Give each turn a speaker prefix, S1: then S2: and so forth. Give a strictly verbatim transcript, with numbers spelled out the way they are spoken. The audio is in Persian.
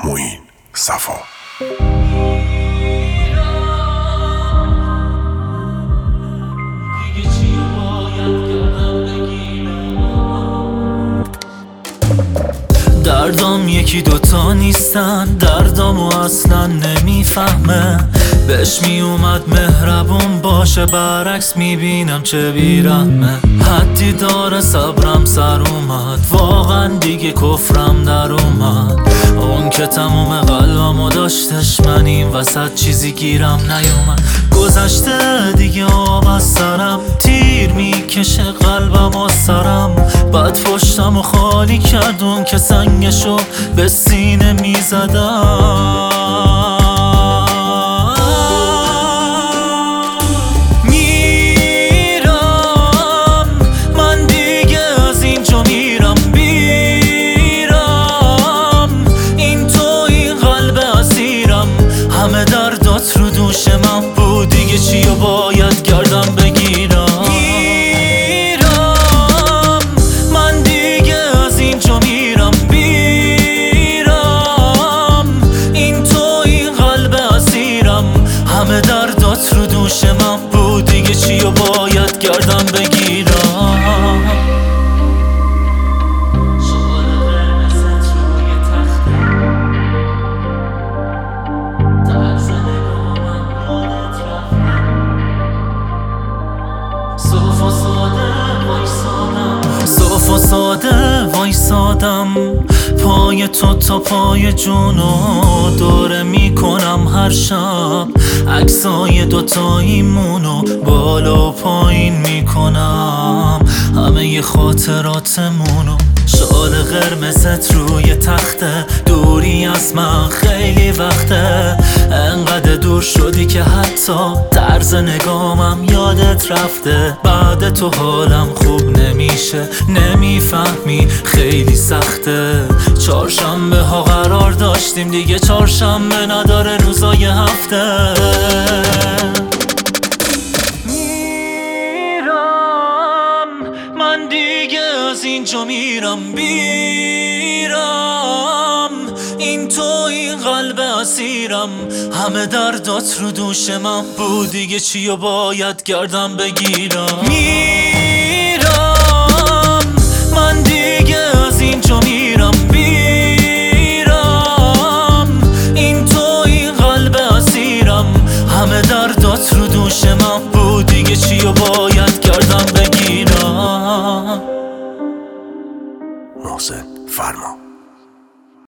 S1: معین صفا.
S2: دردام یکی دوتا نیستن، دردامو اصلا نمیفهمه. بهش میومد مهربون باشه، برعکس میبینم چه بیرحمه. حدی داره صبرم سر اومد، واقعا دیگه کفرم در اومد. اون که تموم قلبمو داشتش، من این وسط چیزی گیرم نیومد. گذشته دیگه آب از سرم، تیر میکشه قلبم و سرم. بعد پشتمو خالی کردون که سنگشو به سینه میزدم. میرم من دیگه از اینجا میرم، بیرم این تو این قلب اسیرم. همه دردات رو دوش من بود، دیگه چیو باید گردم بگیرم. همه دردات رو دوش من بود، دیگه چیو باید گردم بگیرم. شغل قرمزت روی تخته، طرز نگاهم یادت رفته. صاف و ساده وایسادم، صاف و ساده وایسادم پای تو تا پای جونو دوره میکنم هر شب. عکسای دوتاییمونو بالا و پایین میکنم، همه ی خاطراتمونو. شال قرمزت روی تخته، دوری از من خیلی وقته. انقدر دور شدی که حتی طرز نگامم یادت رفته. بعد تو حالم خوب نمیشه، نمیفهمی خیلی سخته. چهارشنبه ها قرار داشتیم، دیگه چهارشنبه نداره روزای هفته. میرم من دیگه از اینجا میرم، بیرم این تو این قلب اسیرم. همه دردات رو دوش من بود، دیگه چیو باید گردم بگیرم.